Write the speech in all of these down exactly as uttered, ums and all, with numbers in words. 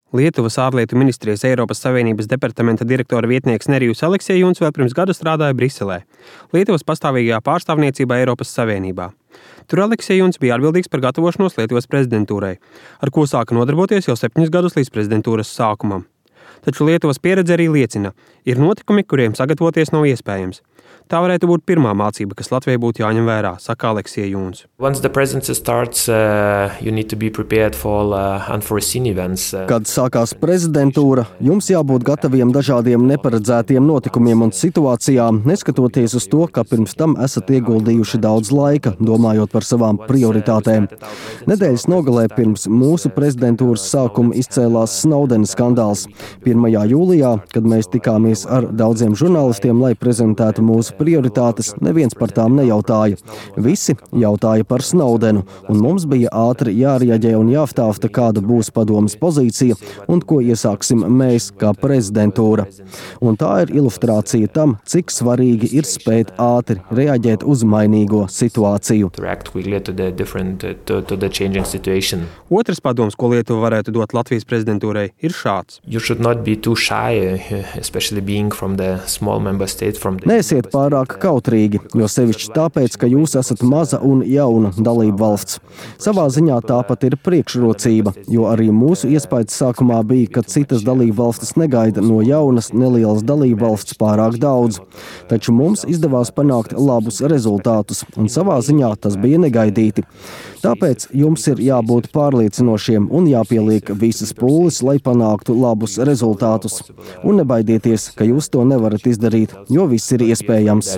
Lietuvas ārlietu ministrijas Eiropas Savienības departamenta direktora vietnieks Nerijus Aleksejūns vēl pirms gada strādāja Briselē, Lietuvas pastāvīgajā pārstāvniecībā Eiropas Savienībā. Tur Aleksejūns bija atbildīgs par gatavošanos Lietuvas prezidentūrai, ar ko sāka nodarboties jau septiņus gadus līdz prezidentūras sākumam. Taču Lietuvas pieredze arī liecina, ir notikumi, kuriem sagatavoties nav iespējams. Tā varētu būt pirmā mācība, kas Latvijai būtu jāņem vērā, saka Aleksejūns. Starts, uh, for, uh, events, uh... Kad sākās prezidentūra, jums jābūt gataviem dažādiem neparedzētiem notikumiem un situācijām, neskatoties uz to, ka pirms tam esat ieguldījuši daudz laika, domājot par savām prioritātēm. Nedēļas nogalē pirms mūsu prezidentūras sākuma izcēlās Snowdena skandāls. pirmajā jūlijā, kad mēs tikāmies ar daudziem žurnālistiem, lai prezentētu mūsu prioritātes, neviens par tām nejautāja. Visi jautāja par Snowdenu, un mums bija ātri jārieģē un jāftāfta, kāda būs padomes pozīcija un ko iesāksim mēs kā prezidentūra. Un tā ir ilustrācija tam, cik svarīgi ir spēt ātri reaģēt uz mainīgo situāciju. Otrs padoms, ko Lietuva varētu dot Latvijas prezidentūrai, ir šāds. Neesiet pārāk kautrīgi, jo sevišķi tāpēc, ka jūs esat maza un jauna dalība valsts. Savā ziņā tāpat ir priekšrocība, jo arī mūsu iespējas sākumā bija, ka citas dalība valstis negaida no jaunas, nelielas dalība valsts pārāk daudz. Taču mums izdevās panākt labus rezultātus, un savā ziņā tas bija negaidīti. Tāpēc jums ir jābūt pārliecinošiem un jāpieliek visas pūles, lai panāktu labus rezultātus. Un nebaidieties, ka jūs to nevarat izdarīt, jo viss ir iespējams.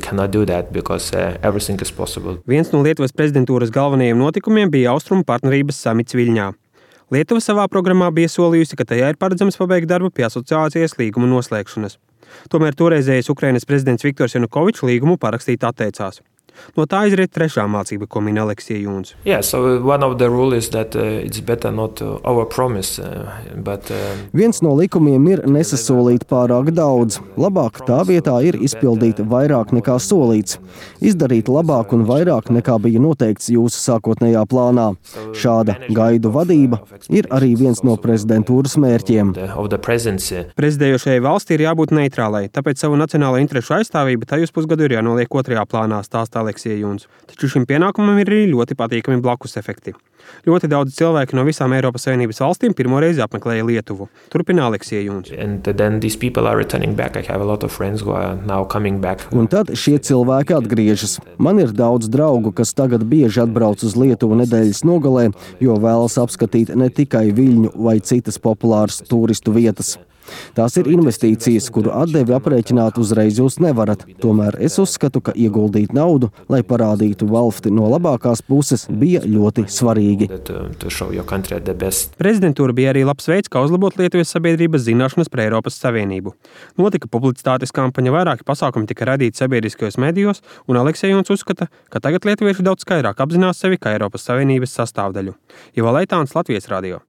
Viens no Lietuvas prezidentūras galvenajiem notikumiem bija Austrumu partnerības samits Viļņā. Lietuva savā programmā bija solījusi, ka tajā ir paredzams pabeigt darbu pie asociācijas līguma noslēgšanas. Tomēr toreizējais Ukrainas prezidents Viktors Janukovičs līgumu parakstīt atteicās. No tā izriet trešā mācība, ko min Aleksejūns. Yeah, so that, uh, promise, uh, but, uh... Viens no likumiem ir nesasolīt pārāk daudz. Labāk tā vietā ir izpildīt vairāk nekā solīts. Izdarīt labāk un vairāk nekā bija noteikts jūsu sākotnējā plānā. Šāda gaidu vadība ir arī viens no prezidentūras mērķiem. Prezidējošajai valstī ir jābūt neitrālai, tāpēc savu nacionālo interešu aizstāvība tajos pusgadu ir jānoliek otrajā plānā, stāstā Aleksejūns. Taču šim pienākumam ir arī ļoti patīkami blakus efekti. Ļoti daudz cilvēku no visām Eiropas Savienības valstīm pirmo reizi apmeklēja Lietuvu. Turpina Aleksejūns. Un tad šie cilvēki atgriežas. Man ir daudz draugu, kas tagad bieži atbrauc uz Lietuvu nedēļas nogalē, jo vēlas apskatīt ne tikai Viļņu vai citas populāras turistu vietas. Tās ir investīcijas, kuru atdevi aprēķināt uzreiz jūs nevarat. Tomēr es uzskatu, ka ieguldīt naudu, lai parādītu valsti no labākās puses, bija ļoti svarīgi. Prezidentūra bija arī labs veids, kā uzlabot Lietuvas sabiedrības zināšanas par Eiropas Savienību. Notika publicitātes kampaņa, vairāki pasākumi tika radīti sabiedriskajos medijos, un Aleksejūns uzskata, ka tagad lietuvieši daudz skaidrāk apzinās sevi kā Eiropas Savienības sastāvdaļu. Ivo Leitāns, Latvijas radio.